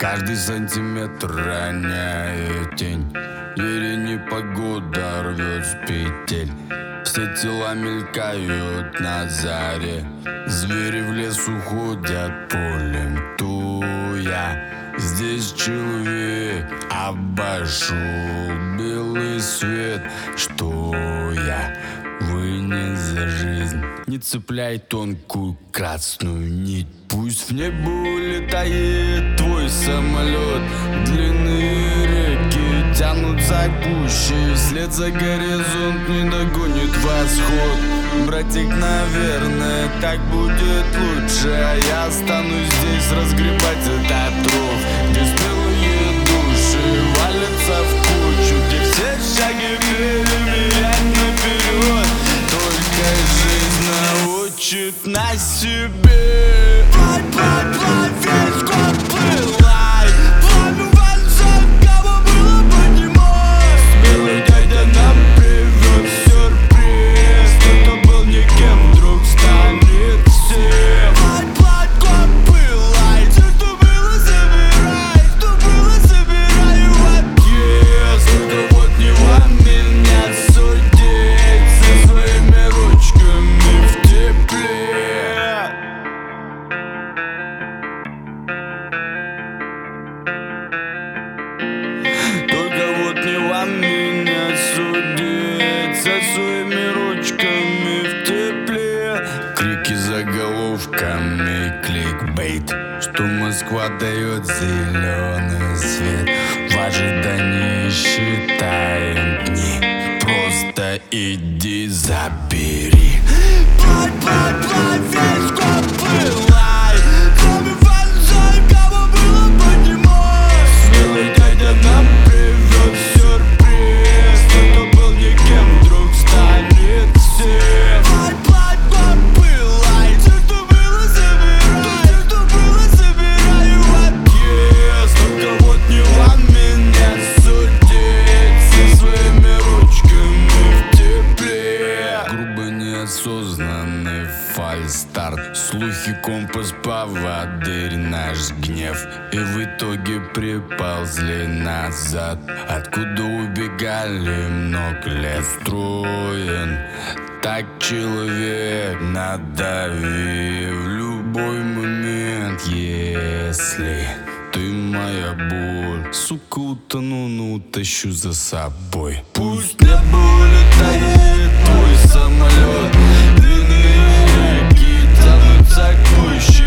Каждый сантиметр роняет тень. Или непогода рвет с петель. Все тела мелькают на заре. Звери в лес уходят полем туя. Здесь человек обошел белый свет. Что я вынес за жизнь? Не цепляй тонкую красную нить. Пусть в небо улетает твой самолет. Длинные реки тянутся к пуще. Вслед за горизонт не догонит восход. Братик, наверное, так будет лучше. А я останусь здесь разгребать этот ров, где смелые души валятся в кучу, где все шаги переверять наперед. Только жизнь научит на себе. Плавь, весь год плылай. Пламя в глазах, кого было поднимать. Смелый дядя нам привез сюрприз. Кто был никем, вдруг станет всем. Плавь, год пылай. Все, что было, забирай. Что было, забирай в отъезд. Только вот не вам меня судить со своими ручками в тепле. Только вот не вам меня судить со своими ручками в тепле. Крики заголовками, кликбейт, что Москва дает зеленый свет. В ожидании считаем дни. Просто иди забери. Плавь, весь год плылай. Пламя в глазах, кого было поднимать. Смелый дядя нам привез сюрприз. Кто был никем, вдруг станет всем. Плавь, год пылай. Все, что было, забирай. Все, что было, забирай в отъезд. Только вот не вам меня судить со своими ручками в тепле. Грубо неосознанный фальстарт. Слухи, компас, поводырь, наш гнев. И в итоге приползли назад. Откуда убегали много лет строен. Так человек надави в любой момент. Если ты моя боль, сука, утону, но утащу за собой. Пусть небо улетает твой самолет. Длинные реки тянутся к пуще.